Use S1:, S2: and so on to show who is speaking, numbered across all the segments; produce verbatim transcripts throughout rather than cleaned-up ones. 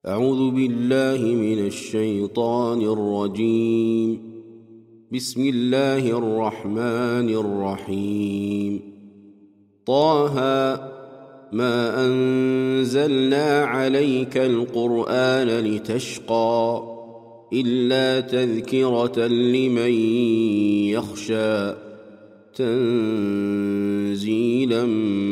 S1: أعوذ بالله من الشيطان الرجيم. بسم الله الرحمن الرحيم. طه ما أنزلنا عليك القرآن لتشقى إلا تذكرة لمن يخشى تنزيلا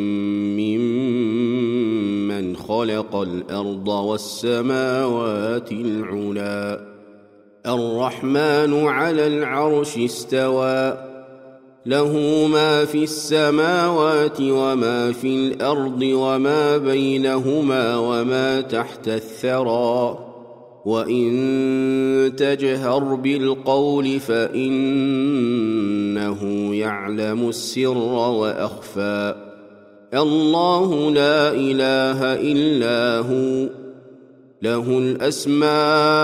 S1: ممن خلق الأرض والسماوات العلى الرحمن على العرش استوى له ما في السماوات وما في الأرض وما بينهما وما تحت الثرى وإن تجهر بالقول فإنه يعلم السر وأخفى الله لا إله إلا هو له الأسماء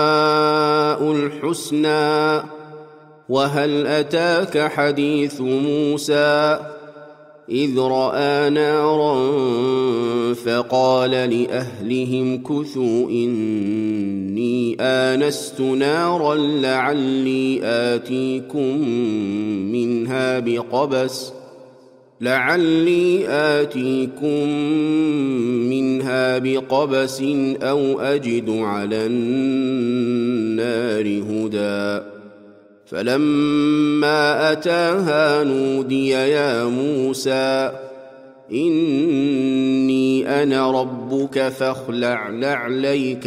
S1: الحسنى وهل أتاك حديث موسى إذ رأى نارا فقال لأهلهم كثوا إني آنست نارا لعلي آتيكم منها بقبس لعلي آتيكم منها بقبس أو أجد على النار هدى فلما أتاها نودي يا موسى إني أنا ربك فاخلع نعليك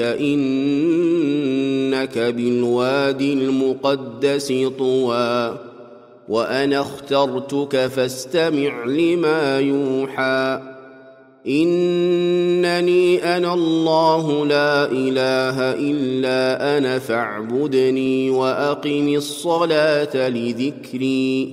S1: إنك بالوادي المقدس طوى وأنا اخترتك فاستمع لما يوحى إنني أنا الله لا إله إلا أنا فاعبدني وأقم الصلاة لذكري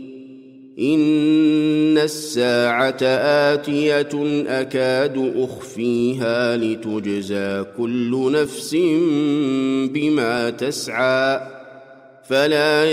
S1: إن الساعة آتية أكاد أخفيها لتجزى كل نفس بما تسعى فلا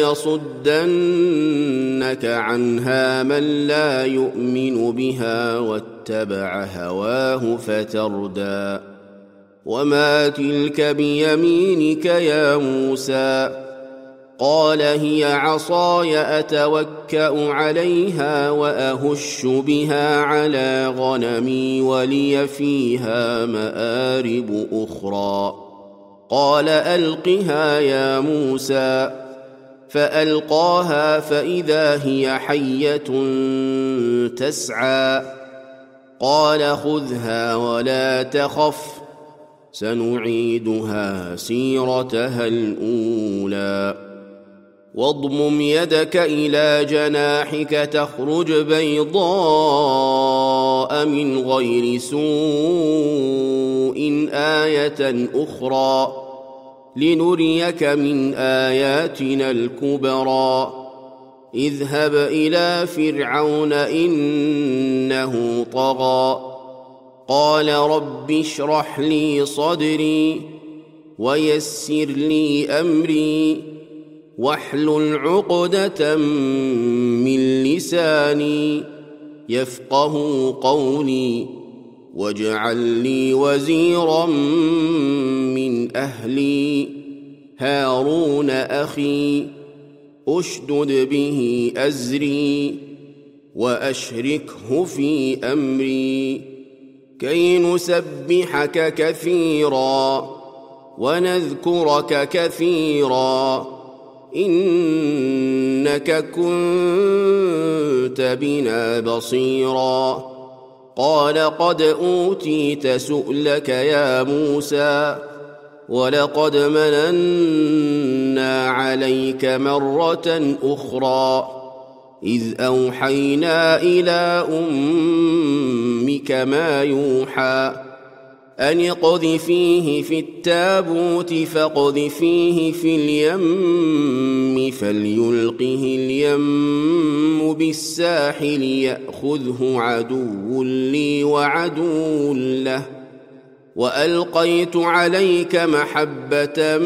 S1: يصدنك عنها من لا يؤمن بها واتبع هواه فتردى وما تلك بيمينك يا موسى قال هي عصاي أتوكأ عليها وأهش بها على غنمي ولي فيها مآرب أخرى قال ألقها يا موسى فألقاها فإذا هي حية تسعى قال خذها ولا تخف سنعيدها سيرتها الأولى واضمم يدك إلى جناحك تخرج بيضاء من غير سوء آية أخرى لنريك من آياتنا الكبرى اذهب إلى فرعون إنه طغى قال رب اشرح لي صدري ويسر لي أمري واحلل عقدة من لساني يفقه قولي واجعل لي وزيرا من أهلي هارون أخي أشدد به أزري وأشركه في أمري كي نسبحك كثيرا ونذكرك كثيرا إنك كنت بنا بصيرا قال قد أوتيت سؤلك يا موسى ولقد مننا عليك مرة أخرى إذ أوحينا إلى أمك ما يوحى أن اقذفيه في التابوت فاقذفيه في اليم فليلقه اليم بالساحل يأخذه عدو لي وعدو له وألقيت عليك محبة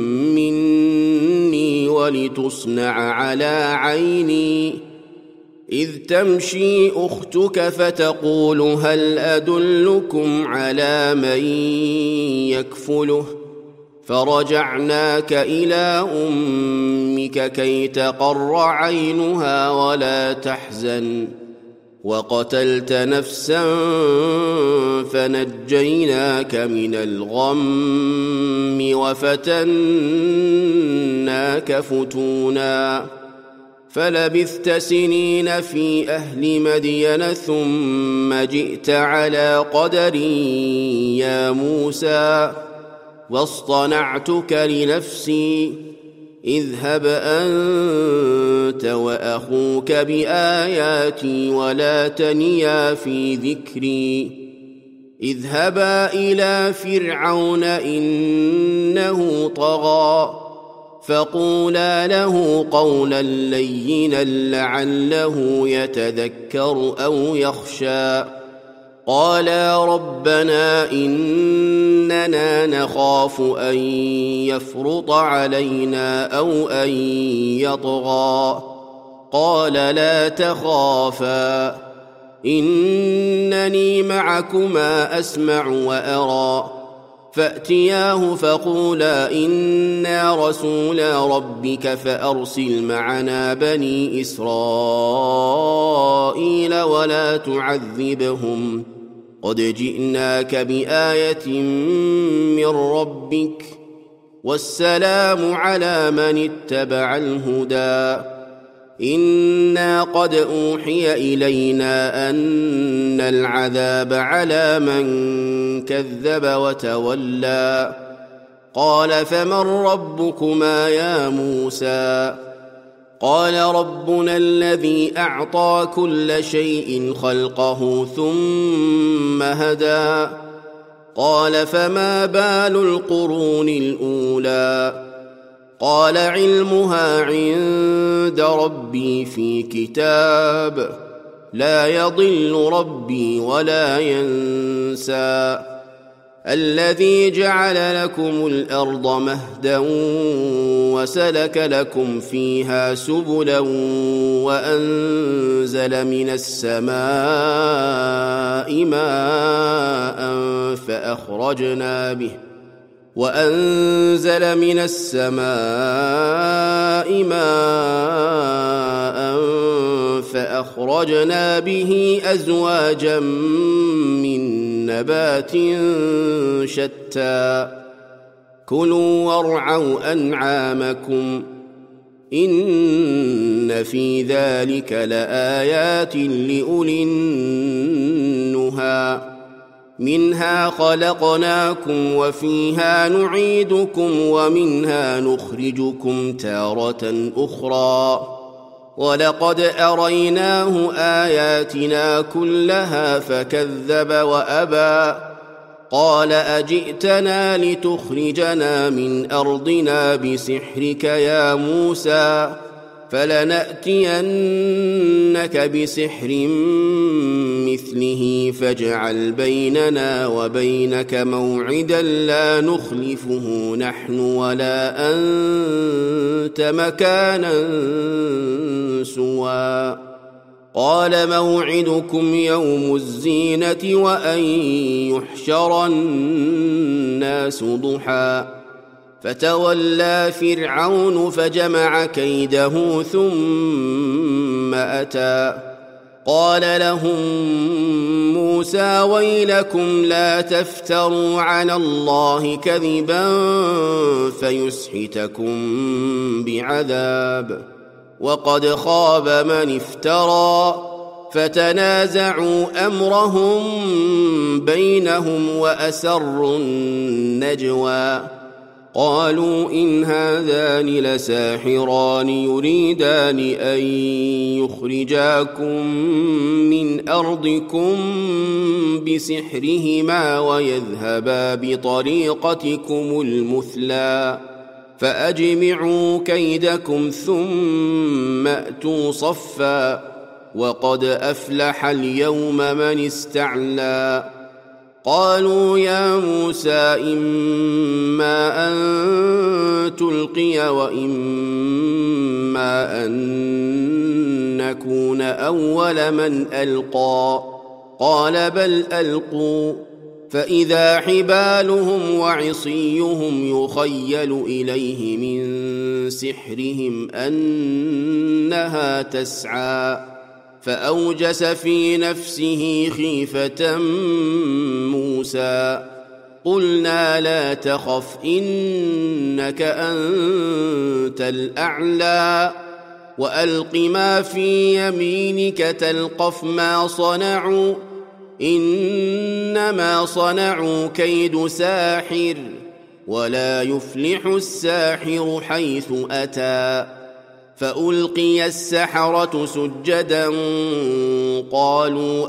S1: مني ولتصنع على عيني إذ تمشي أختك فتقول هل أدلكم على من يكفله فرجعناك إلى أمك كي تقر عينها ولا تحزن وقتلت نفسا فنجيناك من الغم وفتناك فتونا فلبثت سنين في أهل مدين ثم جئت على قدري يا موسى واصطنعتك لنفسي اذهب أنت وأخوك بآياتي ولا تنيا في ذكري اذهبا إلى فرعون إنه طغى فقولا له قولا لينا لعله يتذكر أو يخشى قالا ربنا إننا نخاف أن يفرط علينا أو أن يطغى قال لا تخافا إنني معكما أسمع وأرى فأتياه فقولا إنا رسولا ربك فأرسل معنا بني إسرائيل ولا تعذبهم قد جئناك بآية من ربك والسلام على من اتبع الهدى إنا قد أوحي إلينا أن العذاب على من كذب وتولى قال فمن ربكما يا موسى قال ربنا الذي أعطى كل شيء خلقه ثم هدى قال فما بال القرون الأولى قال علمها عند ربي في كتاب لا يضل ربي ولا ينسى الذي جعل لكم الأرض مهدا وسلك لكم فيها سبلا وأنزل من السماء ماء فأخرجنا به وأنزل من السماء ماء فأخرجنا به أزواجا من نبات شتى كلوا وارعوا أنعامكم إن في ذلك لآيات لأولي النهى منها خلقناكم وفيها نعيدكم ومنها نخرجكم تارة أخرى ولقد أريناه آياتنا كلها فكذب وأبى قال أجئتنا لتخرجنا من أرضنا بسحرك يا موسى فلنأتينك بسحر مثله فاجعل بيننا وبينك موعدا لا نخلفه نحن ولا أنت مكانا سوى قال موعدكم يوم الزينة وأن يحشر الناس ضحى فتولى فرعون فجمع كيده ثم أتى قال لهم موسى ويلكم لا تفتروا على الله كذبا فيسحتكم بعذاب وقد خاب من افترى فتنازعوا أمرهم بينهم وأسروا النجوى قالوا إن هذان لساحران يريدان أن يخرجاكم من أرضكم بسحرهما ويذهبا بطريقتكم المثلى فأجمعوا كيدكم ثم أتوا صفا وقد أفلح اليوم من استعلى قالوا يا موسى إما أن تلقي وإما أن أكون أول من ألقى قال بل ألقوا فإذا حبالهم وعصيهم يخيل إليه من سحرهم أنها تسعى فأوجس في نفسه خيفة موسى قلنا لا تخف إنك أنت الأعلى وألق ما في يمينك تلقف ما صنعوا إنما صنعوا كيد ساحر ولا يفلح الساحر حيث أتى فألقي السحرة سجدا قالوا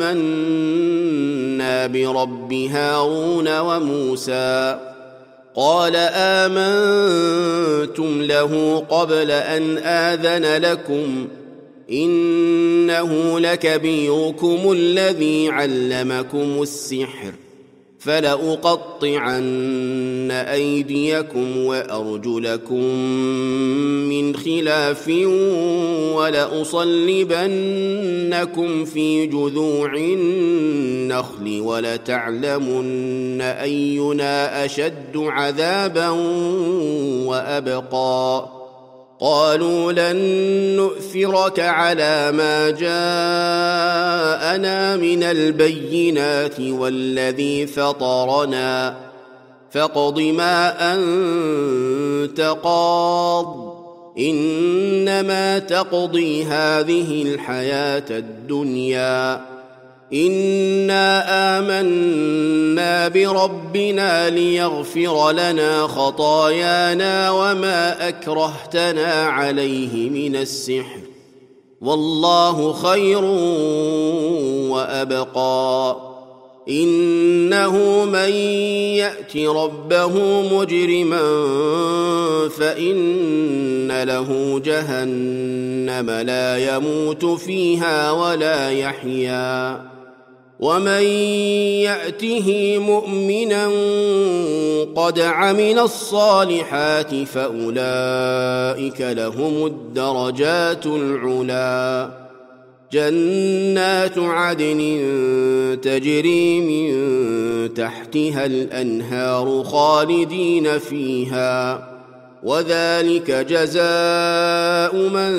S1: آمنا برب هارون وموسى قال آمنتم له قبل أن آذن لكم إنه لكبيركم الذي علمكم السحر فلأقطعن أيديكم وأرجلكم من خلاف ولأصلبنكم في جذوع النخل ولتعلمن أينا أشد عذابا وأبقى قالوا لن نؤثرك على ما جاءنا من البينات والذي فطرنا فاقض ما أنت قاض إنما تقضي هذه الحياة الدنيا إنا آمنا بربنا ليغفر لنا خطايانا وما أكرهتنا عليه من السحر والله خير وأبقى إنه من يأت ربه مجرما فإن له جهنم لا يموت فيها ولا يحيا ومن يأته مؤمنا قد عمل الصالحات فأولئك لهم الدرجات العلا جنات عدن تجري من تحتها الأنهار خالدين فيها وذلك جزاء من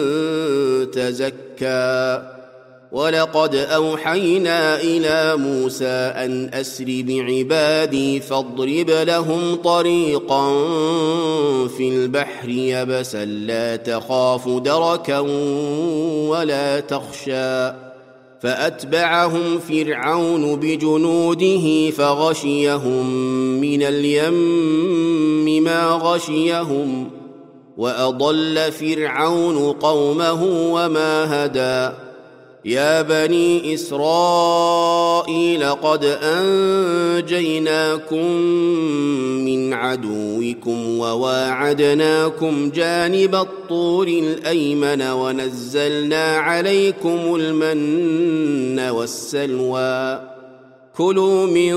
S1: تزكى ولقد أوحينا إلى موسى أن أسر بعبادي فاضرب لهم طريقا في البحر يبسا لا تخاف دركا ولا تخشى فأتبعهم فرعون بجنوده فغشيهم من اليم ما غشيهم وأضل فرعون قومه وما هدى يا بني إسرائيل قد أنجيناكم من عدوكم وواعدناكم جانب الطور الأيمن ونزلنا عليكم المن والسلوى كلوا من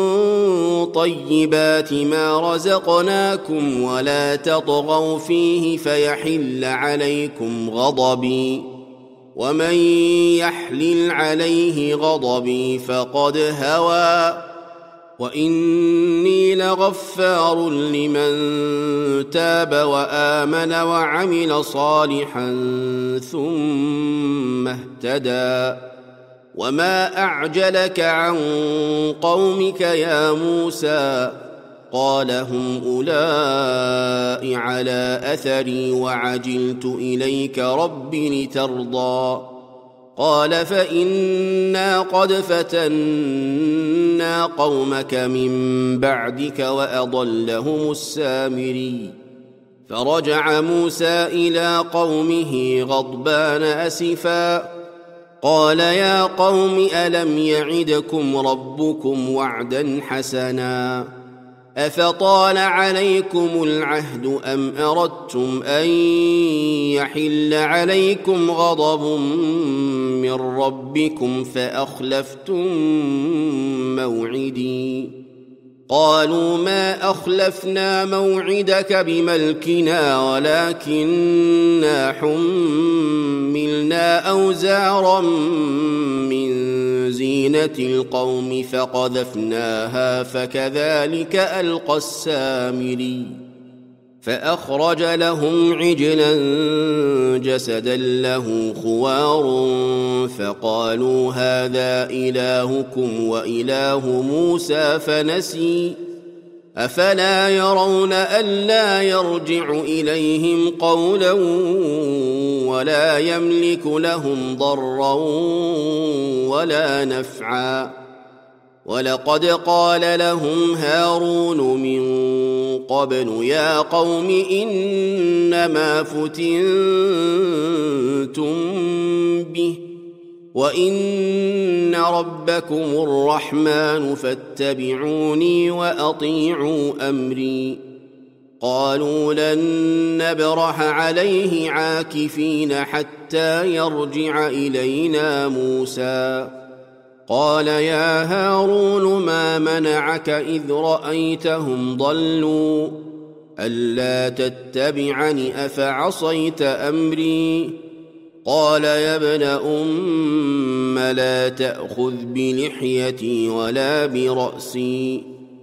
S1: طيبات ما رزقناكم ولا تطغوا فيه فيحل عليكم غضبي ومن يحلل عليه غضبي فقد هوى وإني لغفار لمن تاب وآمن وعمل صالحا ثم اهتدى وما أعجلك عن قومك يا موسى قال هم أولئك على أثري وعجلت إليك رب لترضى قال فإنا قد فتنا قومك من بعدك وأضلهم السامري فرجع موسى إلى قومه غضبان أسفا قال يا قوم ألم يعدكم ربكم وعدا حسنا أفطال عليكم العهد أم أردتم أن يحل عليكم غضب من ربكم فأخلفتم موعدي قالوا ما أخلفنا موعدك بملكنا ولكننا حملنا أوزارا من زينة القوم فقذفناها فكذلك ألقى السامري فأخرج لهم عجلا جسدا له خوار فقالوا هذا إلهكم وإله موسى فنسي أفلا يرون ألا يرجع إليهم قولا ولا يملك لهم ضرا ولا نفعا ولقد قال لهم هارون من قبل يا قوم إنما فتنتم به وإن ربكم الرحمن فاتبعوني وأطيعوا أمري قالوا لن نبرح عليه عاكفين حتى يرجع إلينا موسى قال يا هارون ما منعك إذ رأيتهم ضلوا ألا تتبعني أفعصيت أمري قال يا ابن أم لا تأخذ بلحيتي ولا برأسي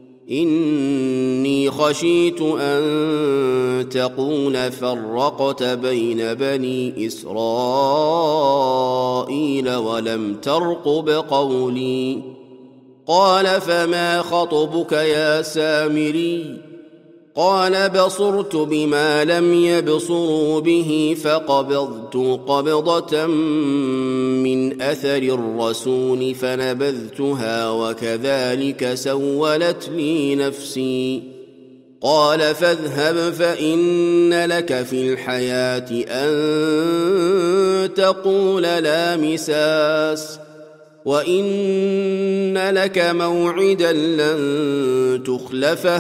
S1: إني خشيت أن تقول فرقت بين بني إسرائيل ولم ترقب قولي قال فما خطبك يا سامري قال بصرت بما لم يبصروا به فقبضت قبضة من أثر الرسول فنبذتها وكذلك سولت لي نفسي قال فاذهب فإن لك في الحياة أن تقول لا مساس وإن لك موعدا لن تخلفه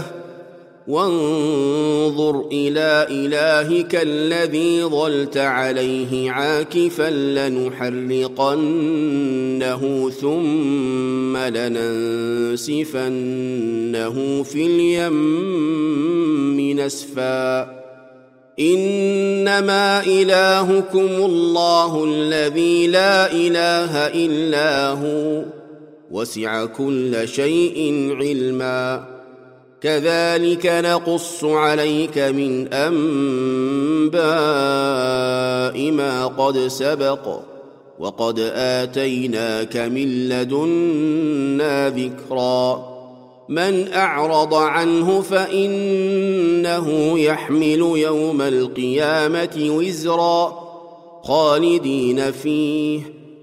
S1: وانظر إلى إلهك الذي ظلت عليه عاكفا لنحرقنه ثم لننسفنه في اليم نسفا إنما إلهكم الله الذي لا إله إلا هو وسع كل شيء علما كذلك نقص عليك من أنباء ما قد سبق وقد آتيناك من لدنا ذكرا من أعرض عنه فإنه يحمل يوم القيامة وزرا خالدين فيه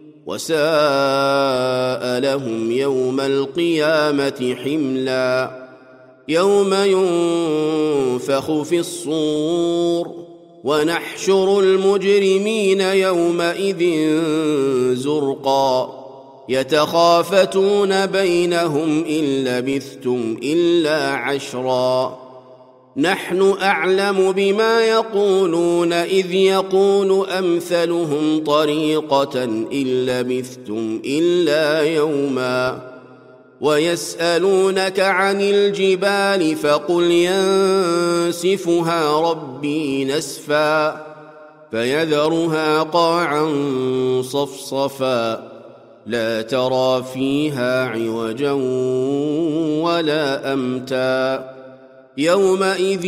S1: وساء لهم يوم القيامة حملا يوم ينفخ في الصور ونحشر المجرمين يومئذ زرقا يتخافتون بينهم إن لبثتم إلا عشرا نحن أعلم بما يقولون إذ يقول أمثلهم طريقة إن لبثتم إلا يوما ويسألونك عن الجبال فقل ينسفها ربي نسفا فيذرها قاعا صفصفا لا ترى فيها عوجا ولا أمتا يومئذ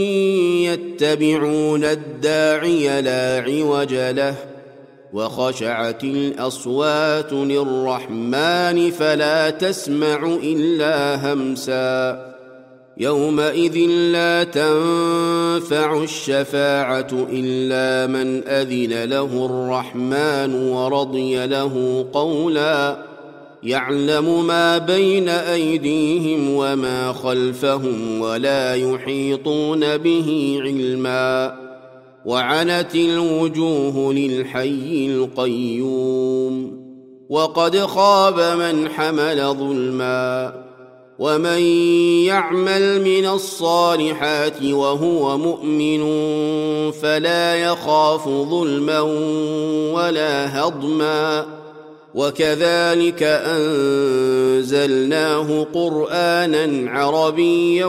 S1: يتبعون الداعي لا عوج له وخشعت الأصوات للرحمن فلا تسمع إلا همسا يومئذ لا تنفع الشفاعة إلا من أذن له الرحمن ورضي له قولا يعلم ما بين أيديهم وما خلفهم ولا يحيطون به علما وعنت الوجوه للحي القيوم وقد خاب من حمل ظلما ومن يعمل من الصالحات وهو مؤمن فلا يخاف ظلما ولا هضما وكذلك أنزلناه قرآنا عربيا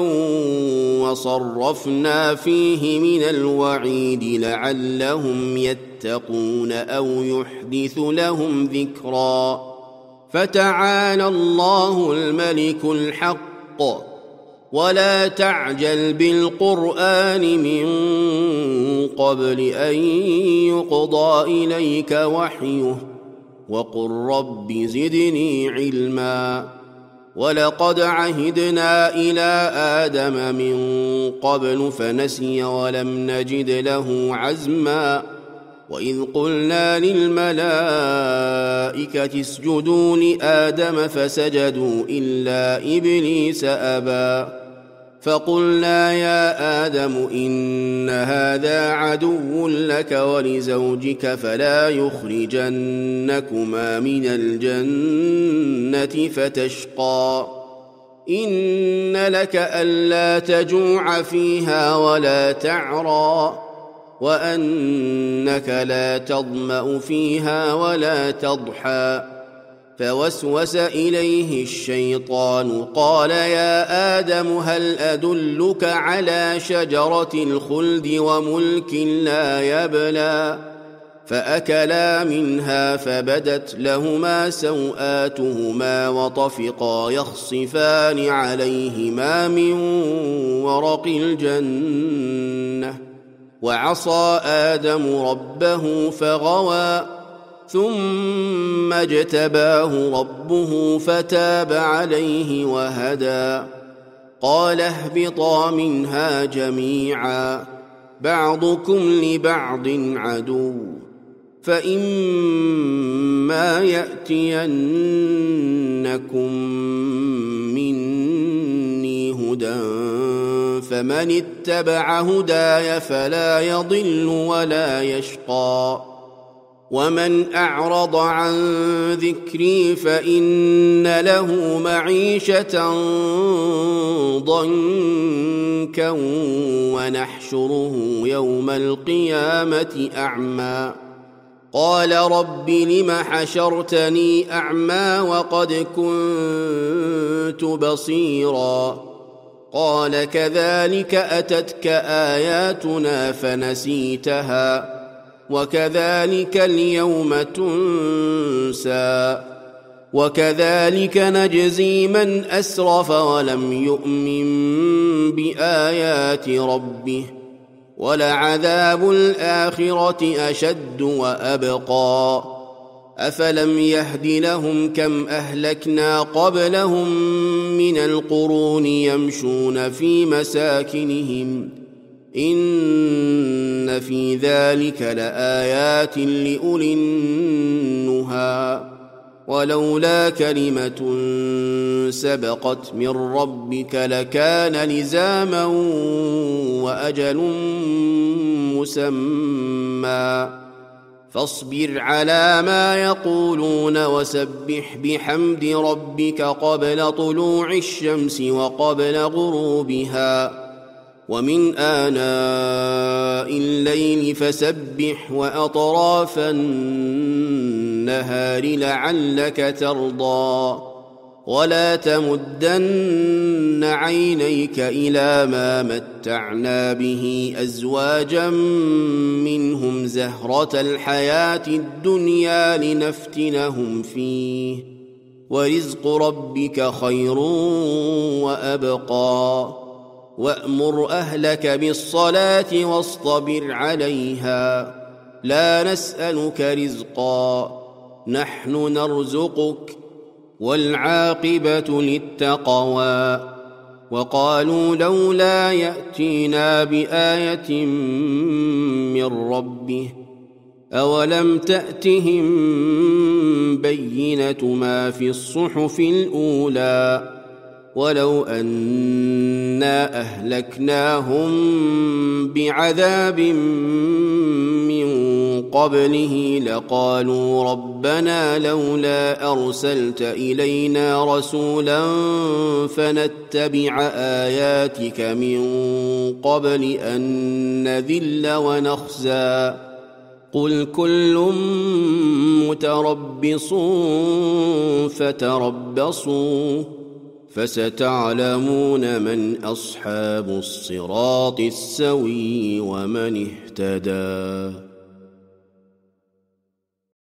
S1: وصرفنا فيه من الوعيد لعلهم يتقون أو يحدث لهم ذكرا فتعالى الله الملك الحق ولا تعجل بالقرآن من قبل أن يقضى إليك وحيه وقل رب زدني علما ولقد عهدنا إلى آدم من قبل فنسي ولم نجد له عزما وإذ قلنا للملائكة اسجدوا لآدم فسجدوا إلا إبليس أبى فقلنا يا آدم إن هذا عدو لك ولزوجك فلا يخرجنكما من الجنة فتشقى إن لك ألا تجوع فيها ولا تعرى وأنك لا تظمأ فيها ولا تضحى فوسوس إليه الشيطان قال يا آدم هل أدلك على شجرة الخلد وملك لا يبلى فأكلا منها فبدت لهما سوآتهما وطفقا يخصفان عليهما من ورق الجنة وعصى آدم ربه فغوى ثم اجتباه ربه فتاب عليه وهدى قال اهبطا منها جميعا بعضكم لبعض عدو فإما يأتينكم مني هدى فمن اتبع هداي فلا يضل ولا يشقى ومن أعرض عن ذكري فإن له معيشة ضنكا ونحشره يوم القيامة أعمى قال رب لم حشرتني أعمى وقد كنت بصيرا قال كذلك أتتك آياتنا فنسيتها وكذلك اليوم تنسى وكذلك نجزي من أسرف ولم يؤمن بآيات ربه ولعذاب الآخرة أشد وأبقى أفلم يهد لهم كم أهلكنا قبلهم من القرون يمشون في مساكنهم إن في ذلك لآيات لأولي النهى ولولا كلمة سبقت من ربك لكان لزاما وأجل مسمى فاصبر على ما يقولون وسبح بحمد ربك قبل طلوع الشمس وقبل غروبها ومن آناء الليل فسبح وأطراف النهار لعلك ترضى ولا تمدن عينيك إلى ما متعنا به أزواجا منهم زهرة الحياة الدنيا لنفتنهم فيه ورزق ربك خير وأبقى وأمر أهلك بالصلاة واصطبر عليها لا نسألك رزقا نحن نرزقك والعاقبة للتقوى وقالوا لولا يأتينا بآية من ربه أولم تأتهم بينة ما في الصحف الأولى ولو أنا أهلكناهم بعذاب من قبله لقالوا ربنا لولا أرسلت إلينا رسولا فنتبع آياتك من قبل أن نذل ونخزى قل كل متربص فتربصوا فستعلمون من أصحاب الصراط السوي ومن اهتدى.